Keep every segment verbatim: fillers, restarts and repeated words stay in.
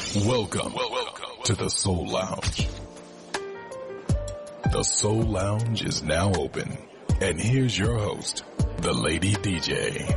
Welcome, welcome to the Soul Lounge. The Soul Lounge is now open, and here's your host, the Lady D J.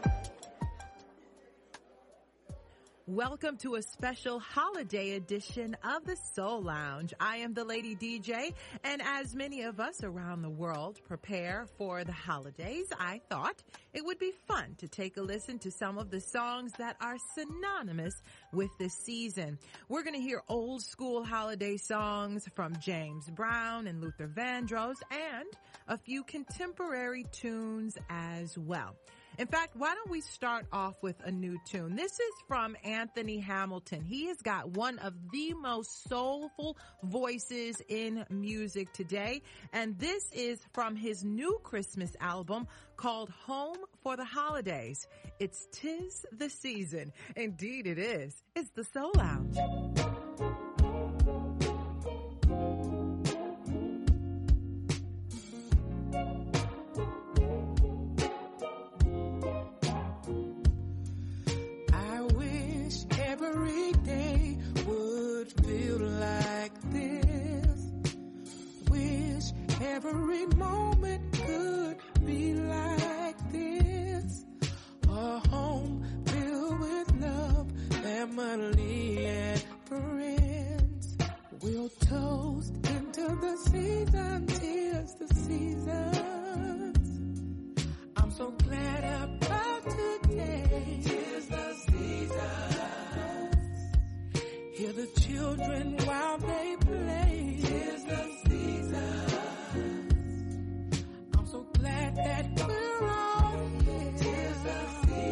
Welcome to a special holiday edition of the Soul Lounge. I am the Lady D J, and as many of us around the world prepare for the holidays, I thought it would be fun to take a listen to some of the songs that are synonymous with this season. We're going to hear old school holiday songs from James Brown and Luther Vandross, and a few contemporary tunes as well. In fact, why don't we start off with a new tune? This is from Anthony Hamilton. He has got one of the most soulful voices in music today, and this is from his new Christmas album called Home for the Holidays. It's 'Tis the Season. Indeed it is. It's the Soul Lounge. Every day would feel like this. Wish every moment could be like this. A home filled with love, family and friends. We'll toast into the season, 'tis the seasons. I'm so glad about today. 'Tis the season. Hear the children while they play. 'Tis the season. I'm so glad that we're all here. 'Tis the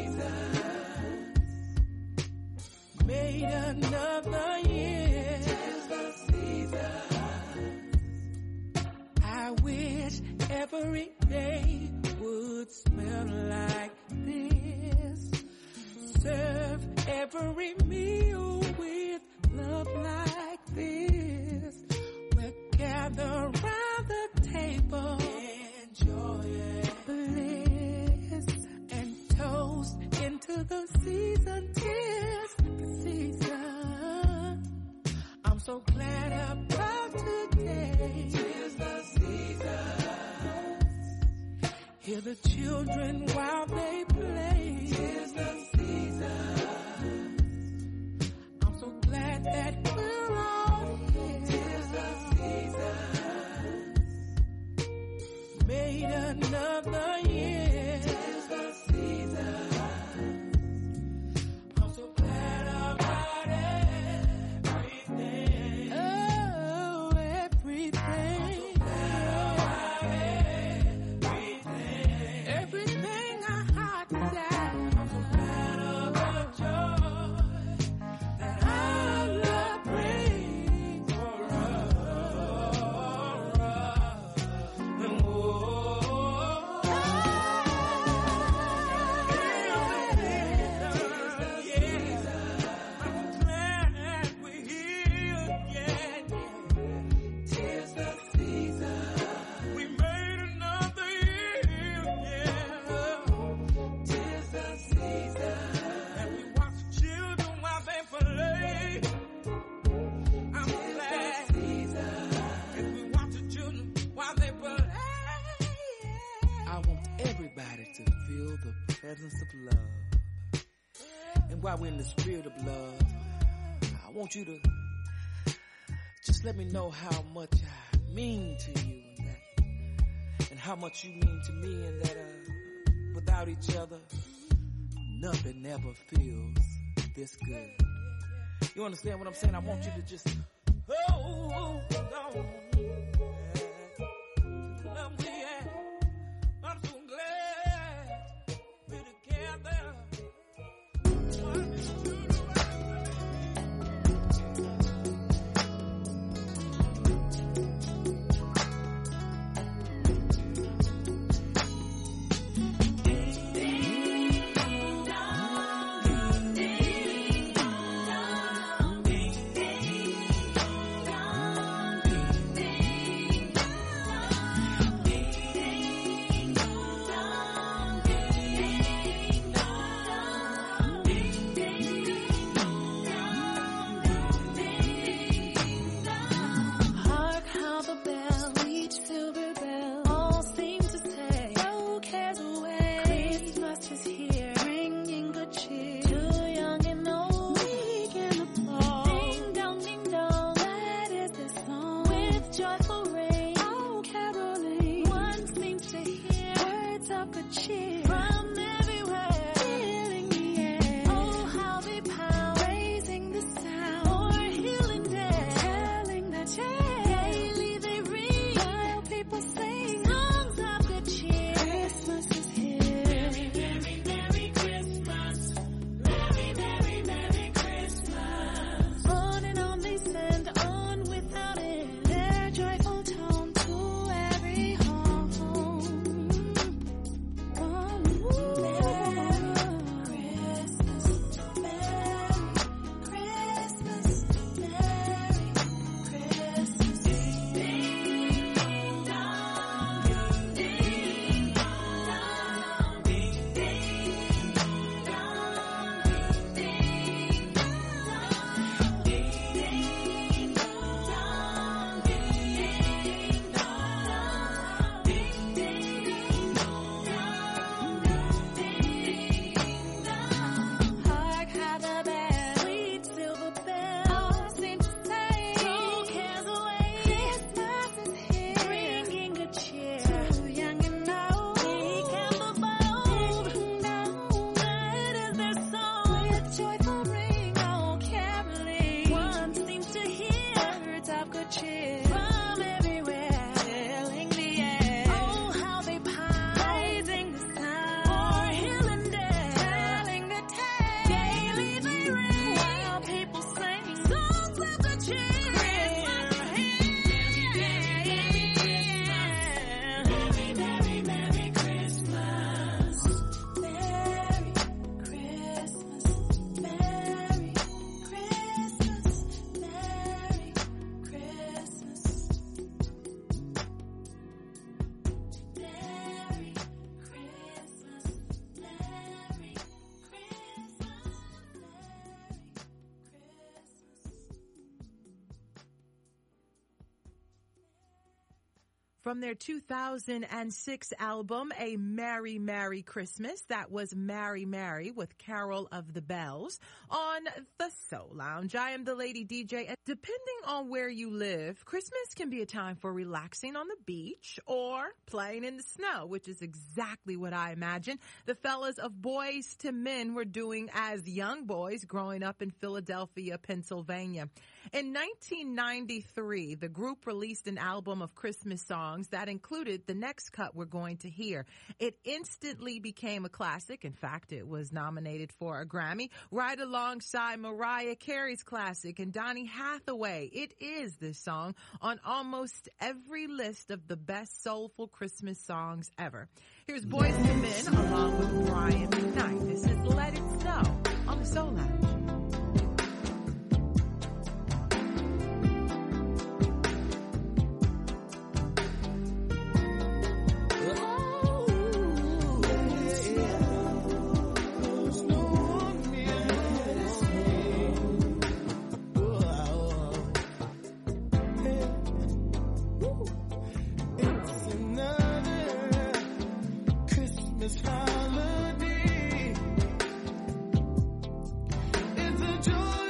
season. Made another year. 'Tis the season. I wish every day would smell like this. Serve every meal with love like this. We'll gather around the table, enjoy bliss, and toast into the season. 'Tis the season. I'm so glad about today. 'Tis the season. Hear the children while they play. 'Tis the season. Glad that we're all here. 'Tis the season. Made another year. 'Tis the season. I'm so glad about everything. Oh, everything. I'm so glad about everything. Everything our heart desires. I'm so glad about joy. Presence of love. And while we're in the spirit of love, I want you to just let me know how much I mean to you, and that, and how much you mean to me, and that uh, without each other, nothing ever feels this good. You understand what I'm saying? I want you to just hold on. I'm so glad we're together. from their two thousand six album, A Merry, Merry Christmas. That was Mary, Mary with Carol of the Bells on the Soul Lounge. I am the Lady D J. Depending on where you live, Christmas can be a time for relaxing on the beach or playing in the snow, which is exactly what I imagine the fellas of Boys to Men were doing as young boys growing up in Philadelphia, Pennsylvania. In nineteen ninety-three, the group released an album of Christmas songs that included the next cut we're going to hear. It instantly became a classic. In fact, it was nominated for a Grammy right alongside Mariah Carey's classic and Donny Hathaway. It is this song on almost every list of the best soulful Christmas songs ever. Here's Boys to Men along with Brian McKnight. This is Let It Snow on the Soul Lounge. Holiday. It's a joy.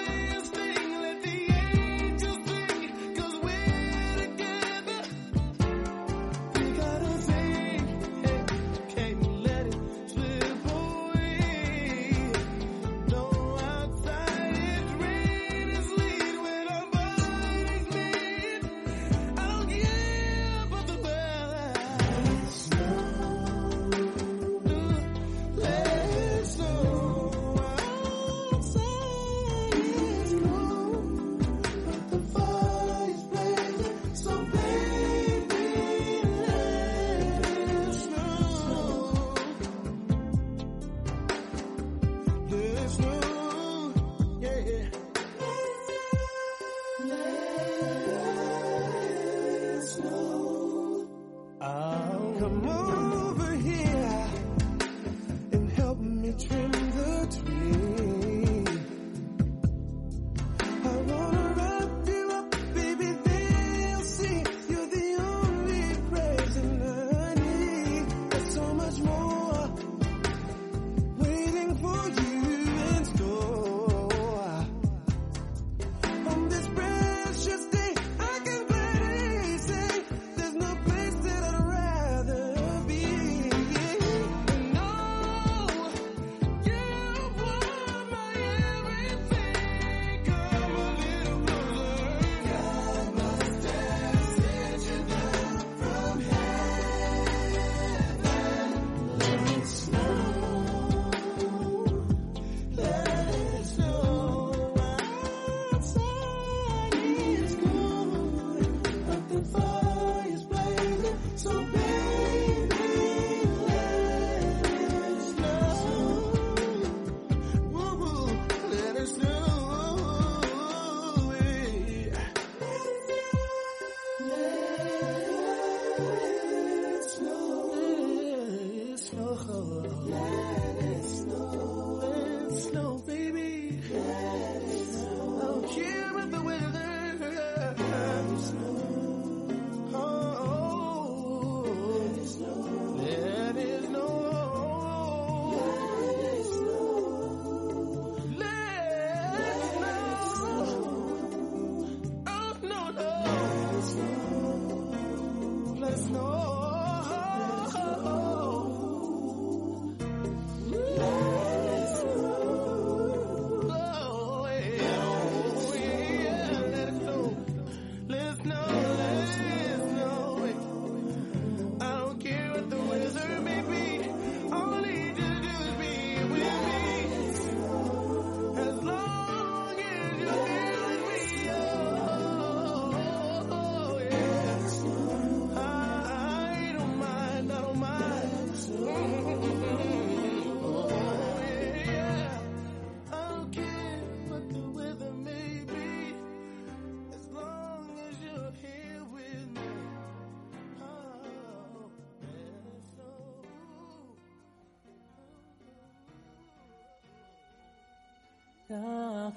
The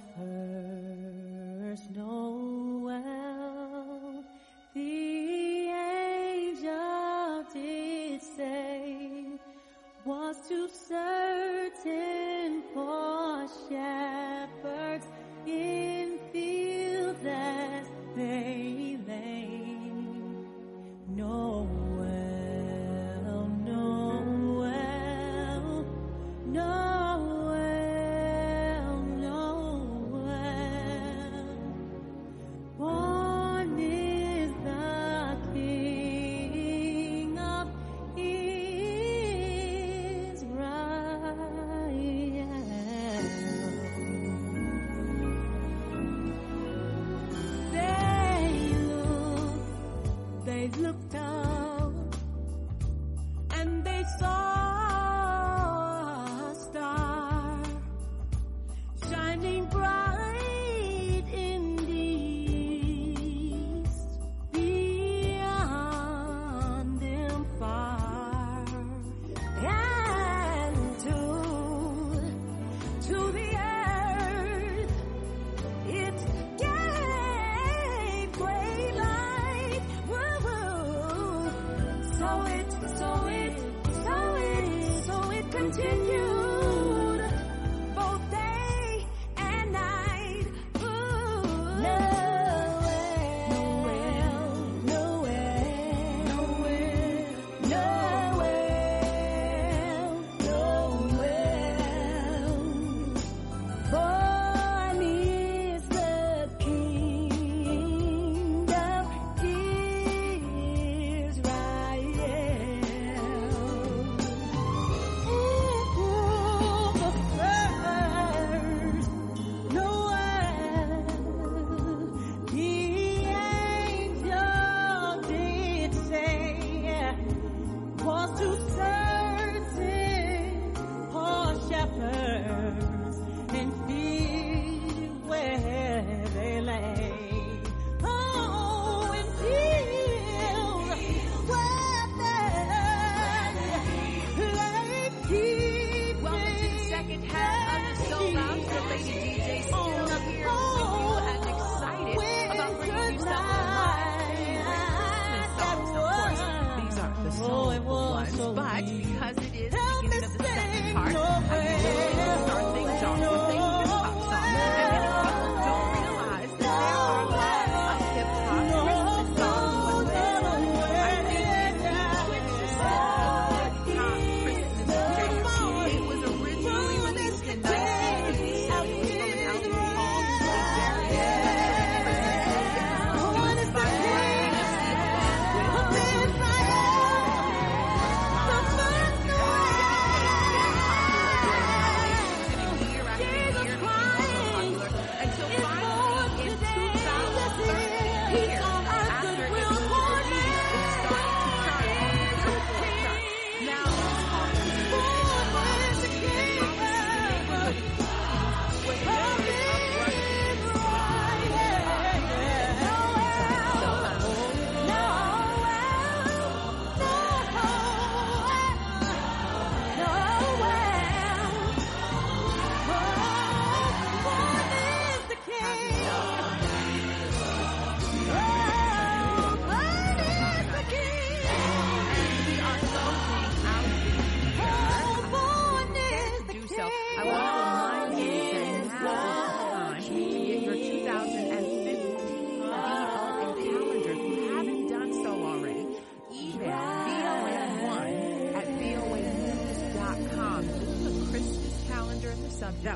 first Noel, the angels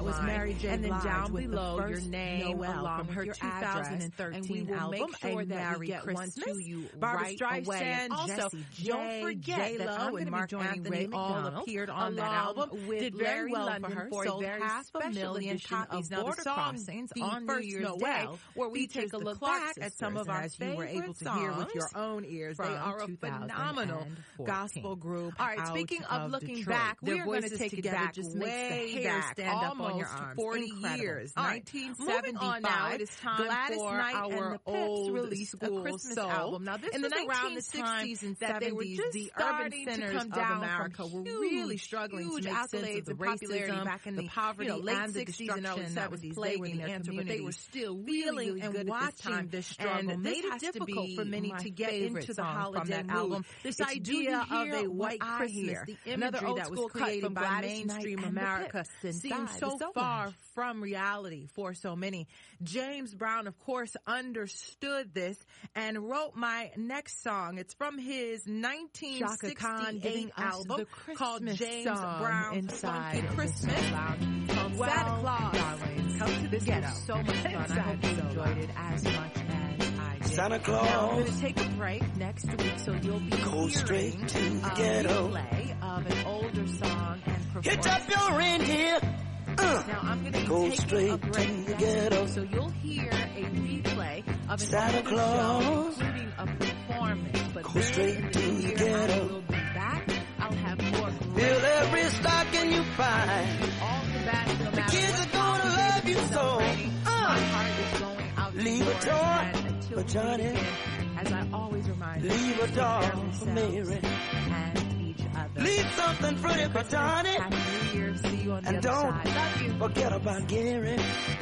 was Mary J. And then Blige down with below the your first name Noel along from her with two your thousand thirteen address, and we will album, make sure A that Merry we get Christmas, one to you Barbara right Streisand, away. And also, Jessie J, don't forget J-Lo, that I'm and gonna Mark be joining Anthony Ray all McDonald appeared on that along album. with Did Larry very well London for her. for a Sold very half a special million edition copies. of Now the Border song, Crossings the on first New Year's Noel, Day, where we features take a the look Clark back at some of sisters, our and as you were able favorite to hear with your songs own ears, they from are a phenomenal gospel group. All right, out speaking of, of looking Detroit. back, we Their are going to voices take it together back just makes the way hair back, stand up on your almost arms. forty Incredible. years. All right, nineteen seventy-five. Moving on now, it is time Gladys for Knight our and the Pips old released a school Christmas soul. album. Now, this in the was around the sixties time and that they were seventies, just the urban starting to centers come down of America from were huge, really struggling huge to make sense accolades of the and popularity racism, back in the the poverty, you know, late and the sixties and early destruction that was seventies. They plaguing were the their answer, but they communities. were still really, Feeling really and good at this watching time. this struggle And made this it has difficult to for many my to get favorite into the song holiday from that mood. album. This It's idea of a white I Christmas, hear? the Another imagery old that was school cut created from by Gladys mainstream Knight and the America Pips seems inside so the Soul far Lounge. from reality for so many. James Brown, of course, understood this and wrote my next song. It's from his nineteen sixty-eight album called James Brown's inside Funky Christmas. Called Well, Santa Claus. darlings, Come to the this ghetto. was so much fun. I hope you enjoyed it as much as I did. Santa Now, I'm Claus, going to take a break next week, so you'll be go hearing straight to the a ghetto. replay of an older song and performance. Hitch up your reindeer. Uh, Now I'm going to be Go taking straight a break to the next ghetto. week, so you'll hear a replay of an Santa older Claus. show, including a performance. But Go then straight in to the the year, I ghetto. will be back. I'll have more great fill every stocking you find. all the best, no The matter kids what are gonna holiday love you you're so. celebrating. My Uh, heart is going out to leave a yours, toy and until for we meet Johnny. again, as I always remind you, leave a take care doll of for yourselves Mary. and each other. Leave something pretty for Johnny. Happy New Year. See you on the And other don't side. Love you. forget about Gary.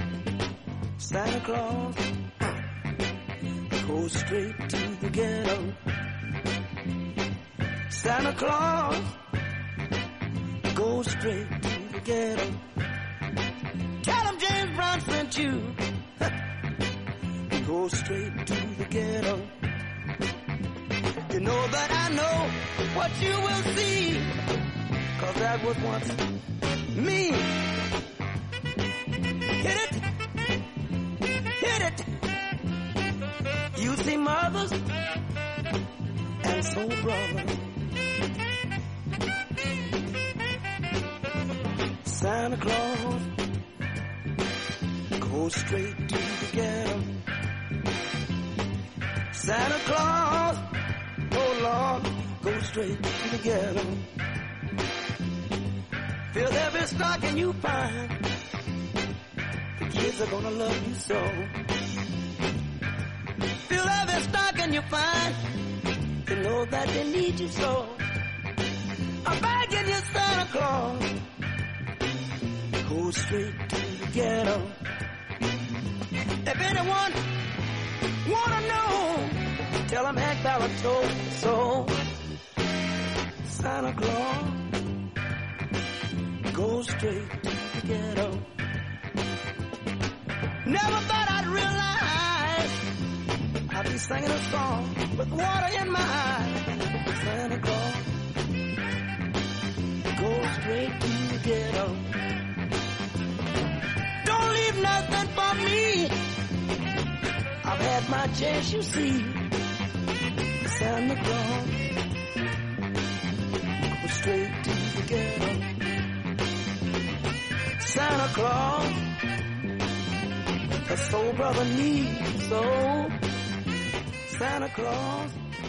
Santa Claus, uh, go straight to the ghetto. Santa Claus, go straight to the ghetto. Tell him James Brown sent you. Go straight to the ghetto. You know that I know what you will see, 'cause that was once me. Hit it, hit it. You see mothers and soul brothers. Santa Claus, go straight to the ghetto. Santa Claus, oh Lord, go straight to the ghetto. Fill every stocking you find. The kids are gonna love you so. Fill every stocking you find. You know that they need you so. I'm begging you, Santa Claus, go straight to the ghetto. If anyone wanna know, tell them Hank Ballard told me so. Santa Claus, go straight to the ghetto. Never thought I'd realize I'd be singing a song with water in my eyes. Santa Claus, go straight to the ghetto. Don't leave nothing for me. I've had my chance, you see. Santa Claus, go straight to the ghetto. Santa Claus, a soul brother needs so. Santa Claus,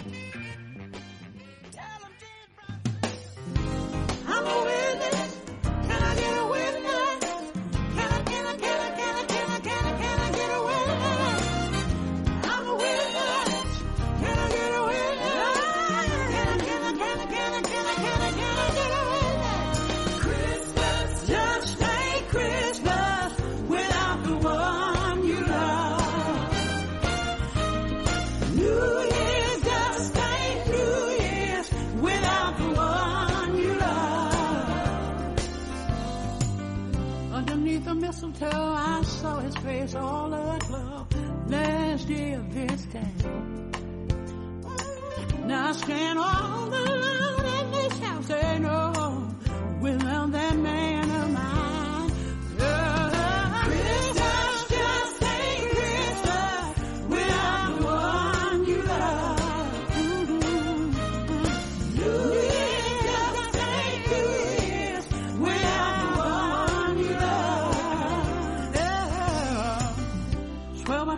tell him James Brown. I'm a witness. Can I get a witness? Can I, can I, can I, can I, can I, can I, can I get a witness? I'm a witness. Can I get a witness? Can I, can I, can I, can I, can I, can I, can I get a witness? Christmas just ain't Christmas without the one you love. New Year's just ain't New Year's without the one you love. Underneath the mistletoe, I saw his face all aglow. Last day of this time. Now I stand all alone in this house, ain't no without that man of mine. Yeah.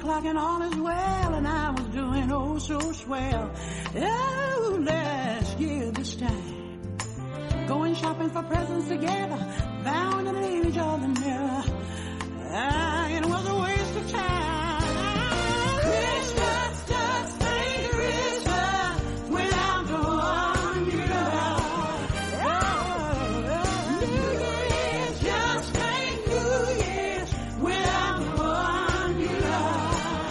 o'clock and all is well, and I was doing oh so swell. Oh, last year this time, going shopping for presents together, bound to leave each other near. Ah, it was a waste of time. Christmas just ain't Christmas without the one you love. Oh, New Year's just ain't New Year's without the one you love.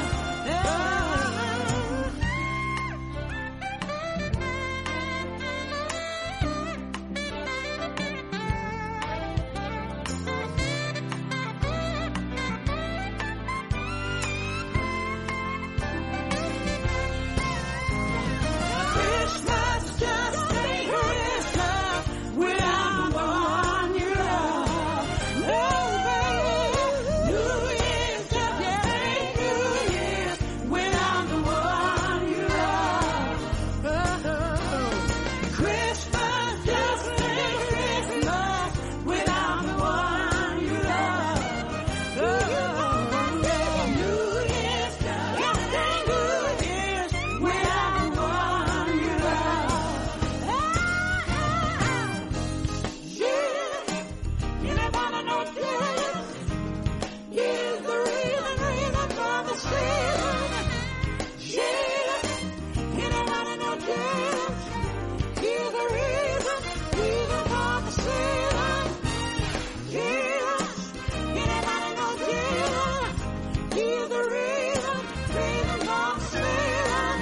Christmas just ain't Christmas without the one you love. Oh, baby, New Year's just ain't New Year's without the one you love. Oh, Christmas just ain't Christmas without the one you love. Oh, New Year's just ain't New Year's without the one you love. Yeah, anybody know this? Here's the reason, reason for the season. Yeah, anybody know this? Here's the reason, reason for the season. Yeah, anybody know this? Here's the reason, reason for the season.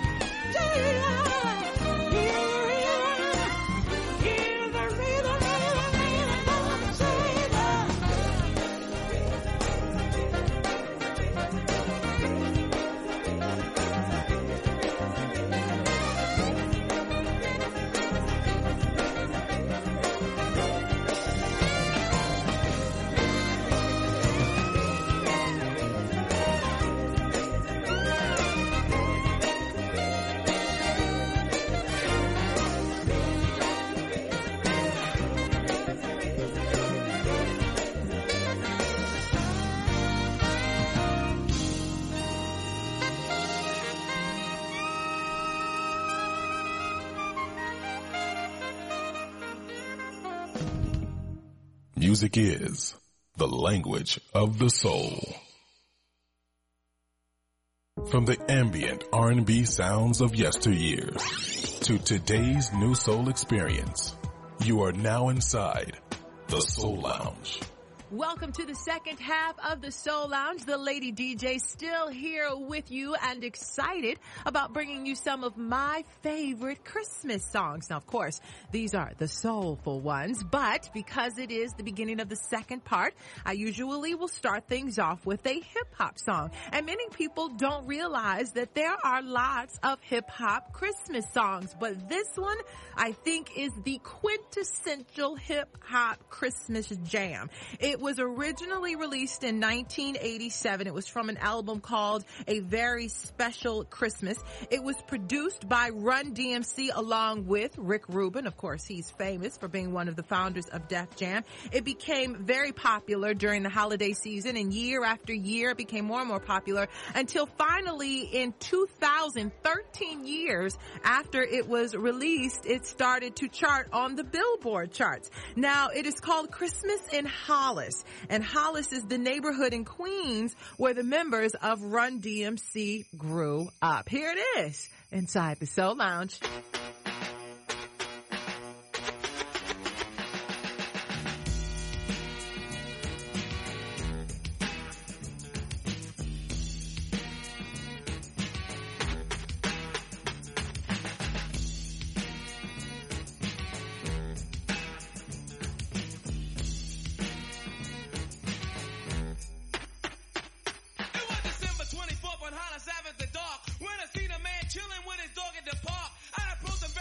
Music is the language of the soul. From the ambient R and B sounds of yesteryear to today's new soul experience, you are now inside the Soul Lounge. Welcome to the second half of the Soul Lounge. The Lady D J still here with you and excited about bringing you some of my favorite Christmas songs. Now, of course, these are the soulful ones, but because it is the beginning of the second part, I usually will start things off with a hip-hop song. And many people don't realize that there are lots of hip-hop Christmas songs, but this one, I think, is the quintessential hip-hop Christmas jam. It was originally released in nineteen eighty-seven. It was from an album called A Very Special Christmas. It was produced by Run D M C along with Rick Rubin. Of course, he's famous for being one of the founders of Def Jam. It became very popular during the holiday season, and year after year it became more and more popular until finally in two thousand, thirteen years after it was released, it started to chart on the Billboard charts. Now, it is called Christmas in Hollis. And Hollis is the neighborhood in Queens where the members of Run D M C grew up. Here it is, inside the Soul Lounge. twenty-fourth on Hollis Avenue, the dark. When I seen a man chilling with his dog at the park, I approached him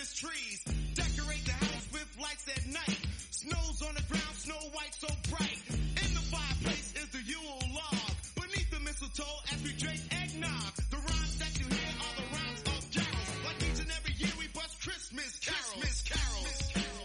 Christmas trees. Decorate the house with lights at night. Snow's on the ground, snow white so bright. In the fireplace is the Yule log. Beneath the mistletoe as we drink eggnog. The rhymes that you hear are the rhymes of carols. Like each and every year we bust Christmas carols. Christmas carols.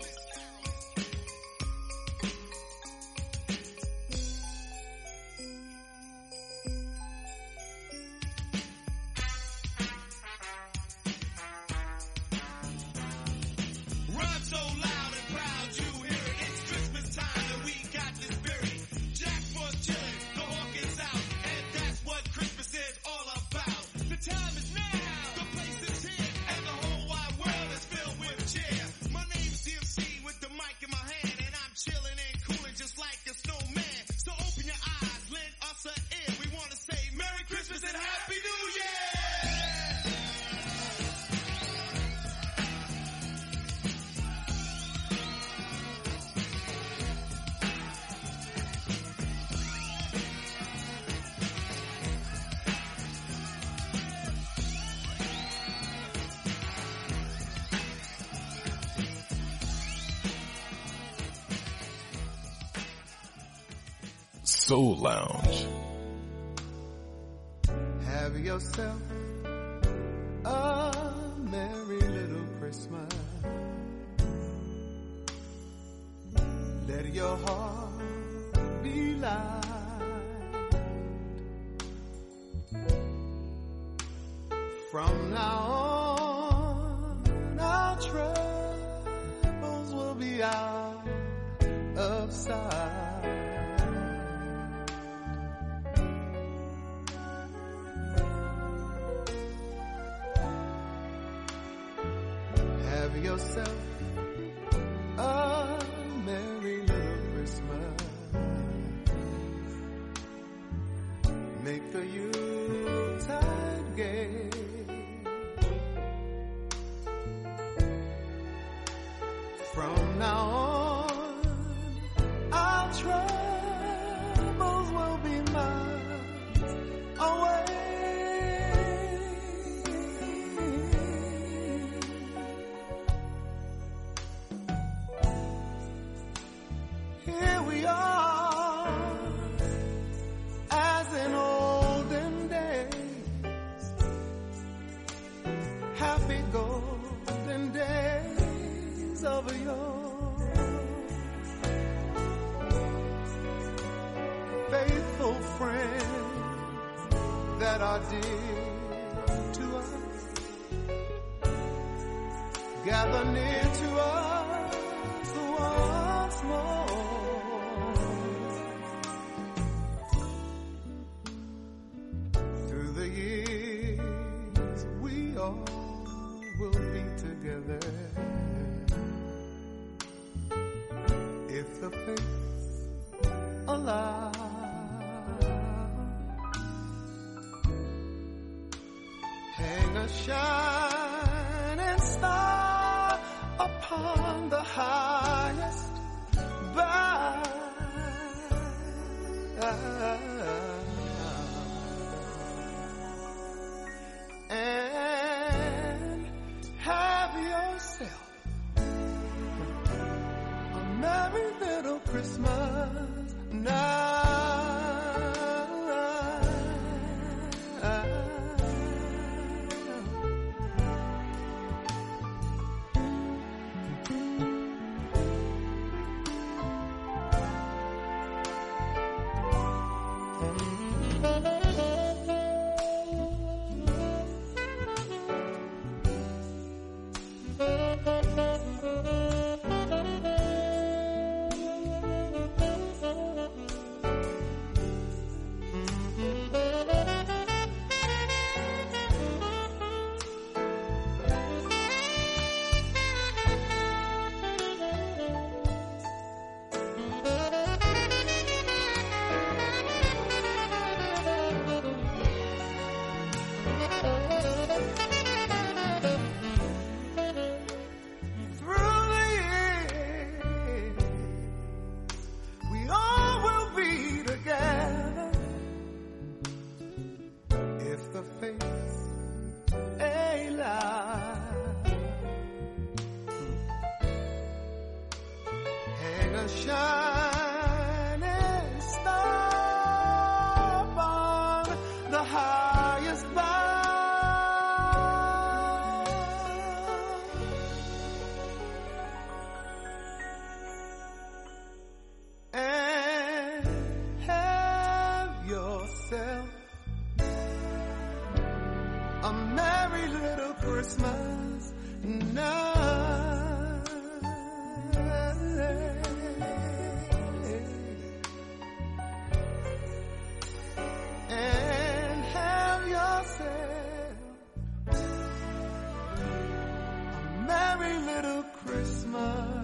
Rhyme so loud and proud you hear it. It's Christmas time and we got the spirit. Jack Frost chillin', the hawk is out, and that's what Christmas is all about. The time is now, the place is here, and the whole wide world is filled with cheer. My name's D M C with the mic in my hand, and I'm chillin' and coolin' just like a snowman. So open your eyes, lend us an ear. We wanna say Merry Christmas and Happy New Year! Soul Lounge. Have yourself a merry little Christmas. Let your heart be light. From now on, our troubles will be out of sight. Have yourself a merry little Christmas. Make the Yuletide gay. From now on, our troubles will be miles away. Here we are, as in olden days, happy golden days of yore. Faithful friends that are dear to us, gather near to us once more. Through the years, we all will be together. If the fates allow. Hang a shining star upon the highest bough. And have yourself a merry little Christmas now. a shining star upon the highest bough. And have yourself a merry little Christmas night. And have yourself a merry little Christmas.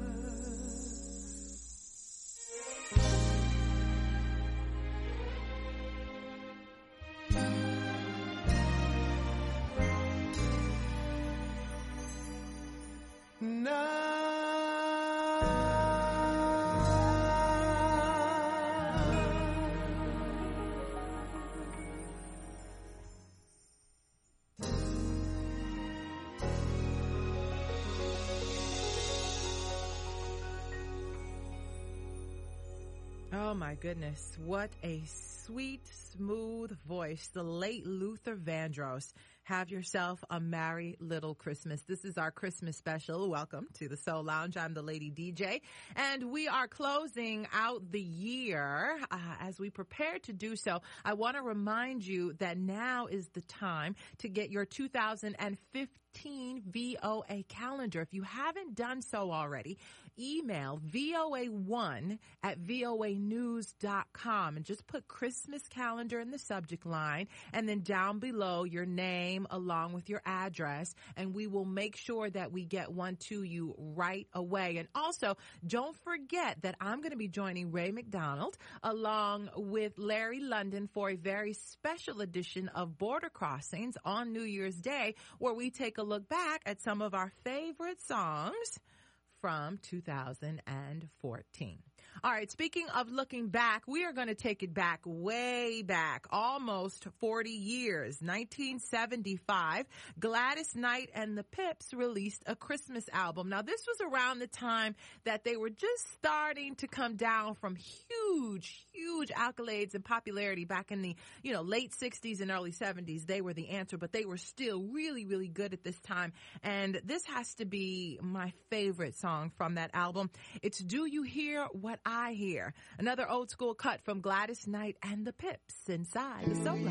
Oh my goodness, what a sweet, smooth voice. The late Luther Vandross. Have yourself a merry little Christmas. This is our Christmas special. Welcome to the Soul Lounge. I'm the Lady D J, and we are closing out the year. Uh, as we prepare to do so, I want to remind you that now is the time to get your two thousand fifteen V O A calendar. If you haven't done so already, email V O A one at V O A news dot com and just put Christmas calendar in the subject line, and then down below your name along with your address, and we will make sure that we get one to you right away. And also, don't forget that I'm going to be joining Ray McDonald along with Larry London for a very special edition of Border Crossings on New Year's Day, where we take a look back at some of our favorite songs from two thousand fourteen. All right, speaking of looking back, we are going to take it back, way back, almost forty years. nineteen seventy-five, Gladys Knight and the Pips released a Christmas album. Now, this was around the time that they were just starting to come down from huge, huge accolades and popularity back in the, you know, late sixties and early seventies. They were the answer, but they were still really, really good at this time. And this has to be my favorite song from that album. It's Do You Hear What I Hear? Another old school cut from Gladys Knight and the Pips inside the Soul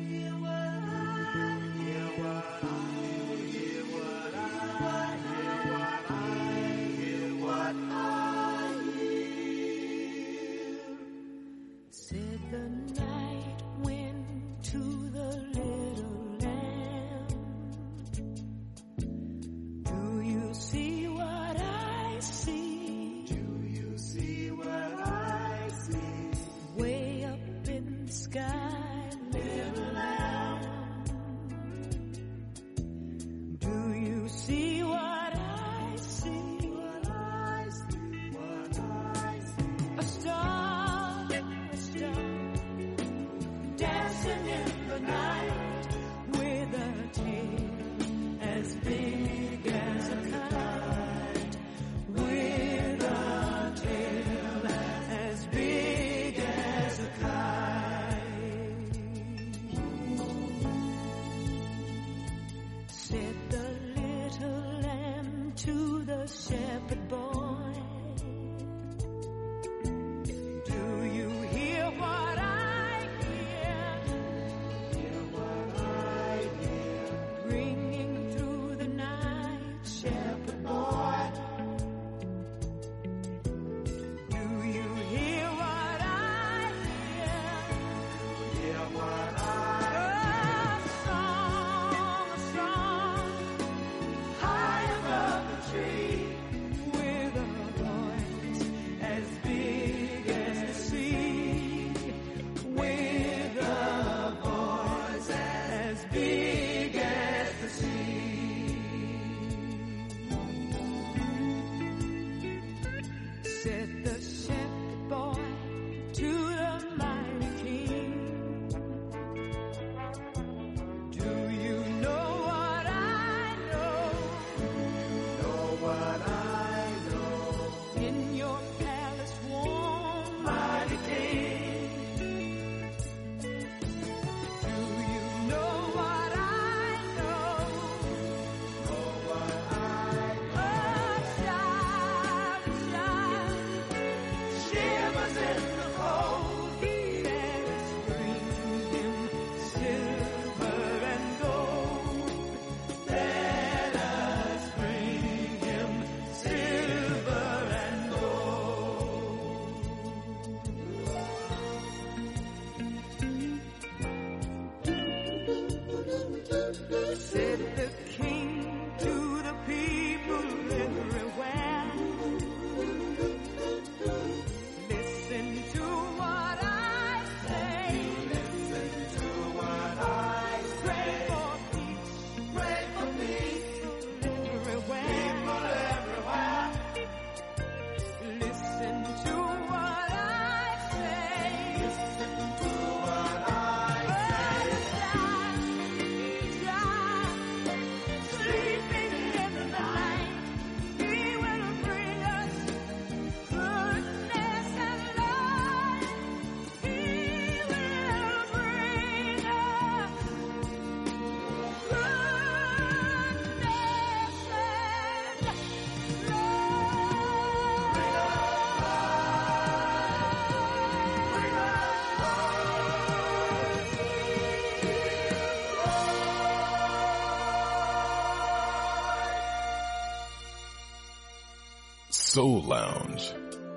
Lounge. Said the night wind to the little lamb, do you see what I see? Do you see what I see? Way up in the sky, little lamb, do you see what I see? What I see, what I see. A star, a star, dancing in the night with a tail as big as a kite, with a tail as big as a kite. Said the little lamb to the shepherd boy, do you hear what I hear? Hear what I hear? Ringing through the night, shepherd boy. Do you hear what I hear? Hear what I hear? A song, a song, high above the tree, with a Soul Lounge.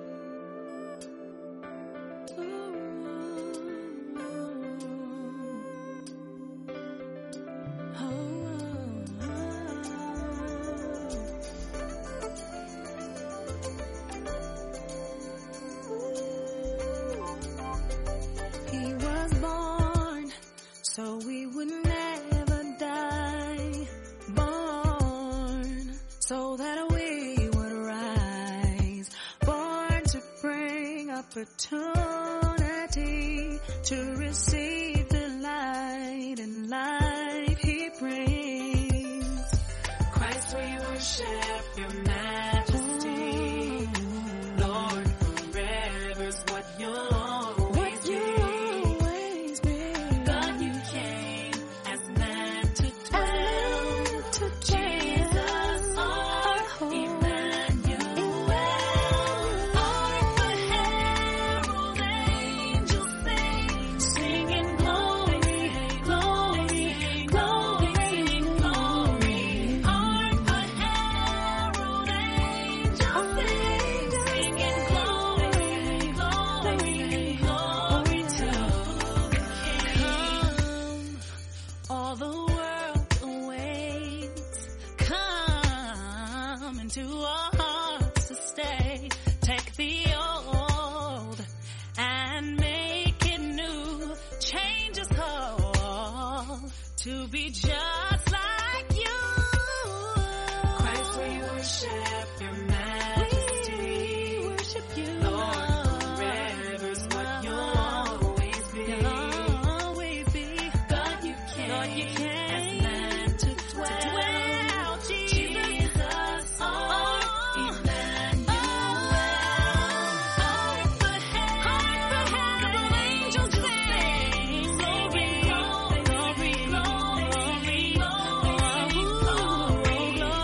He was born so we would never die. Born so that we would rise. Born to bring opportunity to receive the light and life he brings. Christ, we worship your majesty. Lord, forever's what you're always be. God, you came as man to dwell. Jesus, our Emmanuel. Art the herald angels sing, singing glory, glory, glory, glory. Art the herald angels sing, singing glory, glory, glory to the King. All the world awaits. Come into our hearts to stay. Take the old and make it new. Change us all to be just like you. Christ, we worship your majesty. We worship you. Lord, forever's what you'll always be. You'll always be. God, you came. Lord, you came as man to dwell. To dwell. Jesus, our Emmanuel. Art the herald angels sing, glory, glory, glory, glory, glory, glory.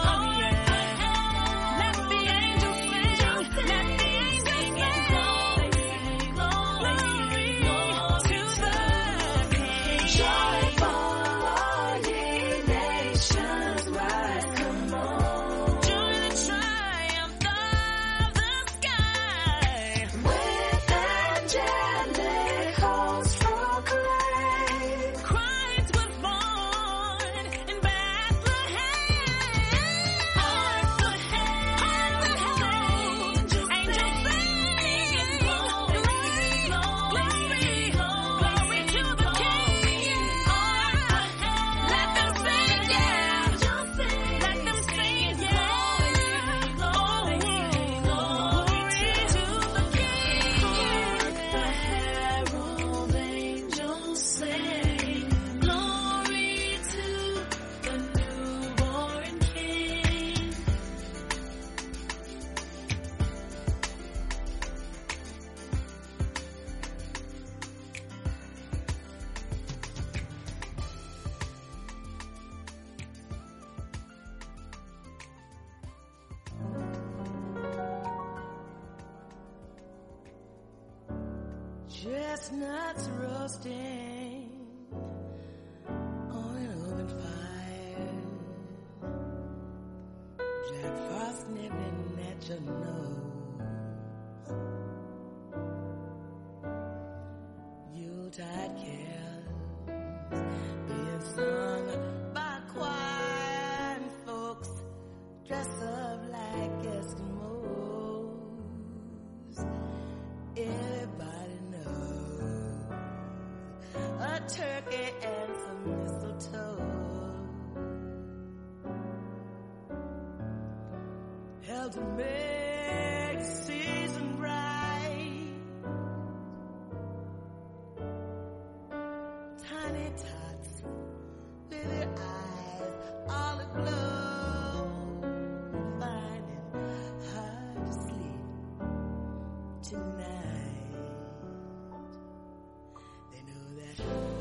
Let the angels sing, let the angels sing, glory, glory, to the King. Joyful ye nations, rise, come on. Join the triumph of the sky. With angelic hosts proclaim, Christ was born in Bethlehem. Art the herald angels singing, glory, glory, glory to the King. Let them sing, yeah. Let them sing, yeah. Glory, glory to the King. The herald angels sing, glory to the newborn King. Chestnuts roasting on an open fire. Jack Frost nipping at your nose. Yuletide carols being sung by choir and folks dressed up like Eskimos. Everybody knows a turkey and some mistletoe help to make the season bright. Tiny tots with their eyes all aglow, find it hard to sleep tonight. They know that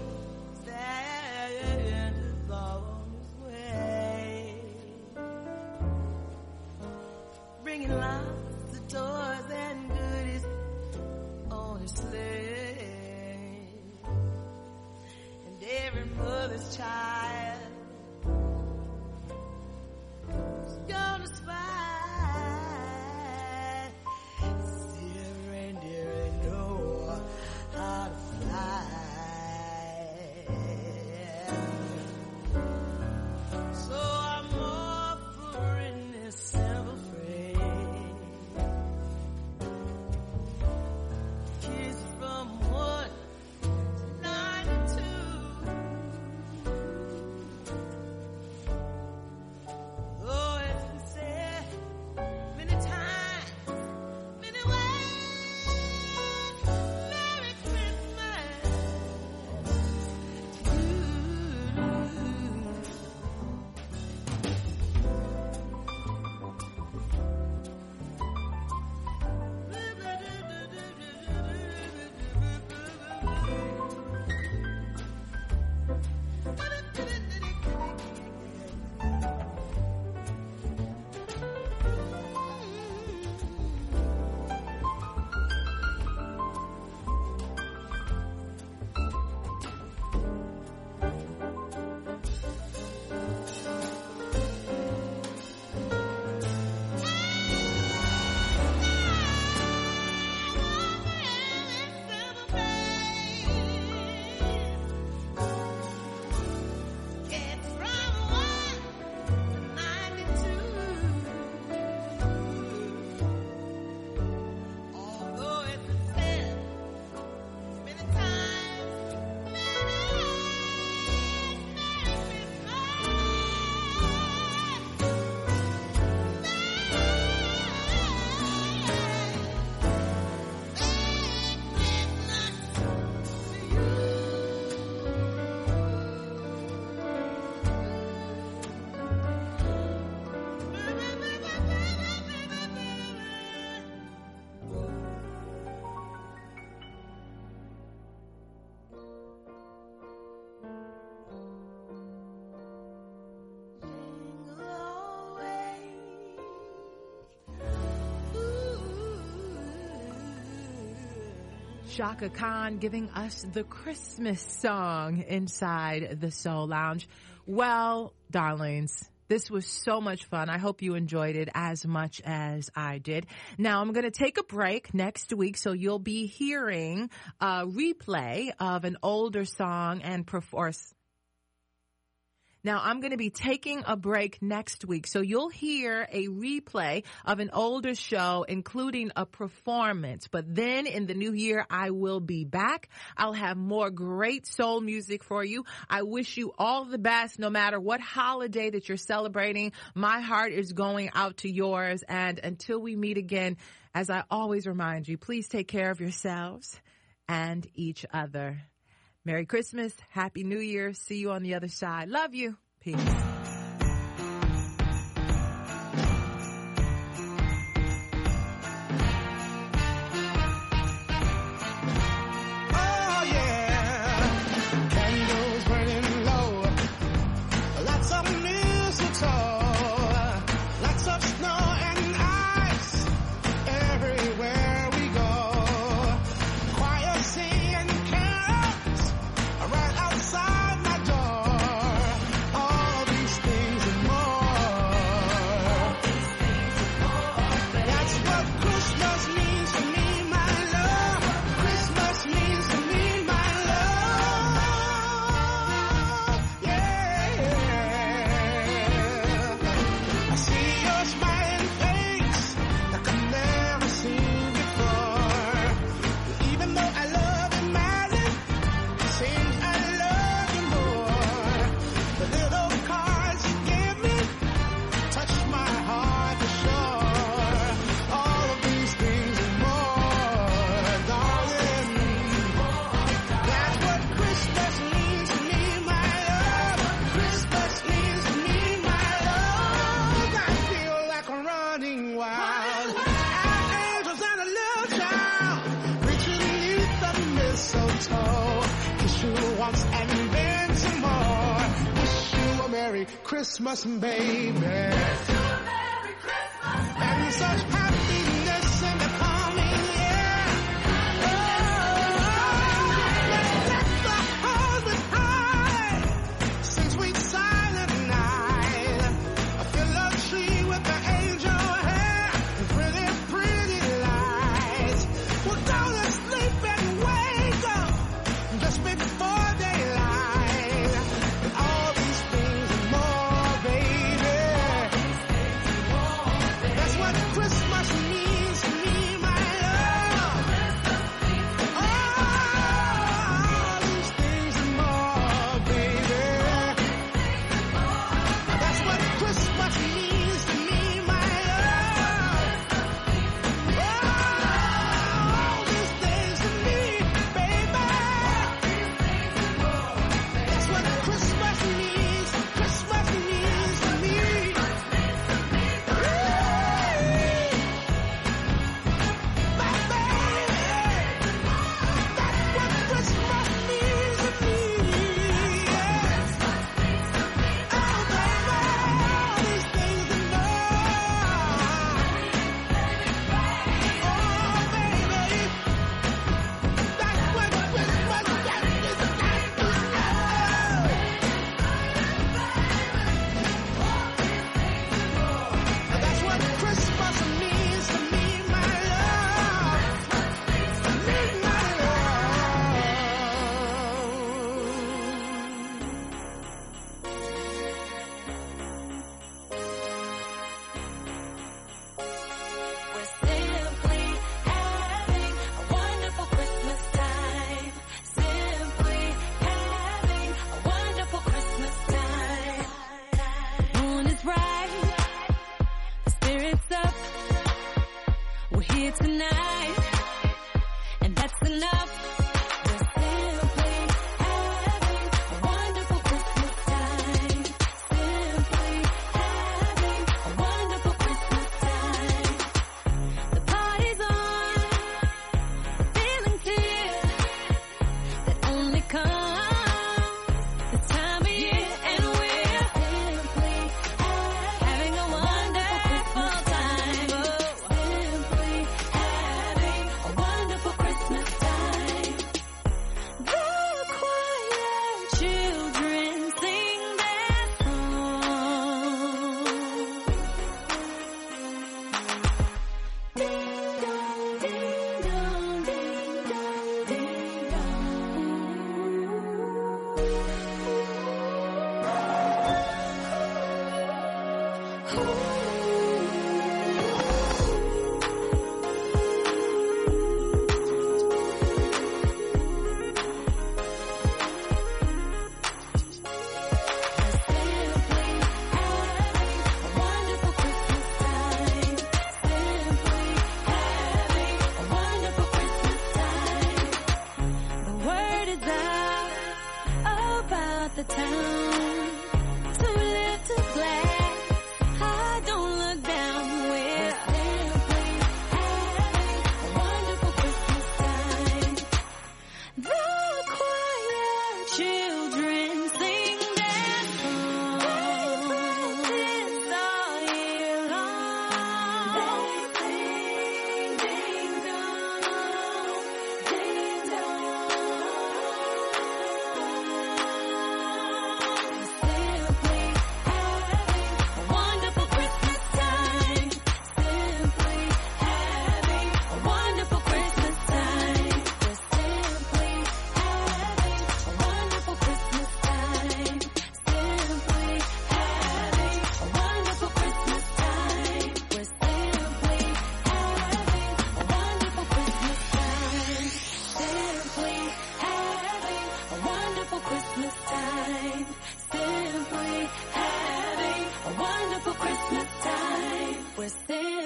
Santa's on his way, bringing lots of toys and goodies on his sleigh. And every mother's child is gonna spy Chaka Khan giving us the Christmas song inside the Soul Lounge. Well, darlings, this was so much fun. I hope you enjoyed it as much as I did. Now, I'm going to take a break next week, so you'll be hearing a replay of an older song and perforce. Now, I'm going to be taking a break next week, so you'll hear a replay of an older show, including a performance. But then in the new year, I will be back. I'll have more great soul music for you. I wish you all the best, no matter what holiday that you're celebrating. My heart is going out to yours. And until we meet again, as I always remind you, please take care of yourselves and each other. Merry Christmas. Happy New Year. See you on the other side. Love you. Peace. Christmas, baby. Wish you a Merry Christmas, baby. And such happiness in the coming year. Oh, let's let the hoses high. Since sweet silent night, I fill a tree with the angel hair and pretty, pretty lights. We'll go to sleep and wake up just before daylight. And all these things and more, baby. That's what Christmas means to me, my love. All these things and more, baby. That's what Christmas means to me, my love. All these things to me, baby. That's what Christmas means. Christmas means to me. That's what Christmas means to me, my love. Me, my We're simply having a wonderful Christmas time. Simply having a wonderful Christmas time. Moon is bright, the spirit's up. We're here tonight, and that's enough. We're simply having a wonderful Christmas time. Simply having a wonderful Christmas time. The party's on, feeling clear. That only comes this time of year, and we're simply having a wonderful time. Oh, simply having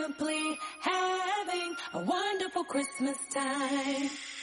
simply having a wonderful Christmas time.